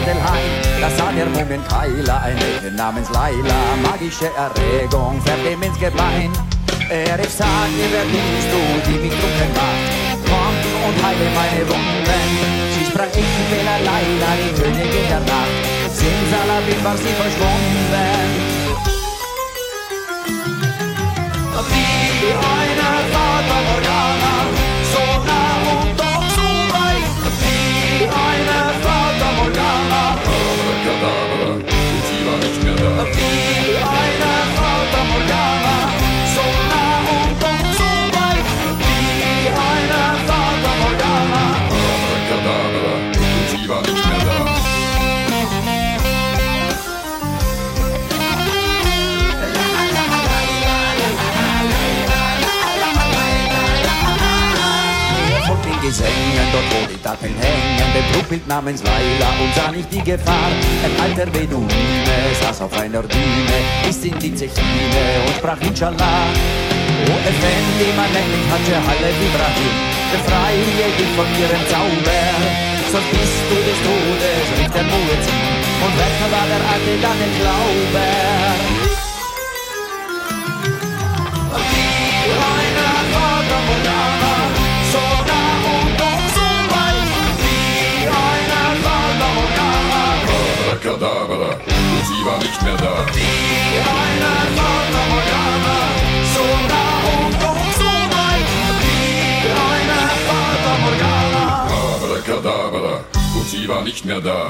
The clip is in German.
Adelheid, da sah der Mumienkeiler ein Mädchen namens Laila. Magische Erregung fährt ihm ins Gebein. Er rief, sag mir, wer bist du, die mich trunken macht? Komm und heile meine Wunden. Sie sprach, ich bin Laila, die Königin der Nacht. Simsalabim war sie verschwunden. Wie eine Fata Morgana, so nah und doch so weit. Wie eine Fata Morgana, Abracadabra, und sie war nicht mehr da. wie eine Fata Morgana, so nah und doch so weit. Wie eine Fata Morgana, Abracadabra, und sie war nicht mehr da. in Gesängen, dort wo die Taten hängen, der Trugbild namens Laila und sah nicht die Gefahr. Ein alter Beduine saß auf einer Düne, bis in die Zechine und sprach Inshallah. O Effendi, man nennt mich Hadje Halef Ibrahim, befreie dich von ihrem Zauber, sonst bist du des Todes, rief der Muezzin, und weg war der Alte dann den Glaube. Abracadabra, und sie war nicht mehr da. Wie eine Fata Morgana, so nah und doch so weit. Wie eine Fata Morgana. Abracadabra, und sie war nicht mehr da.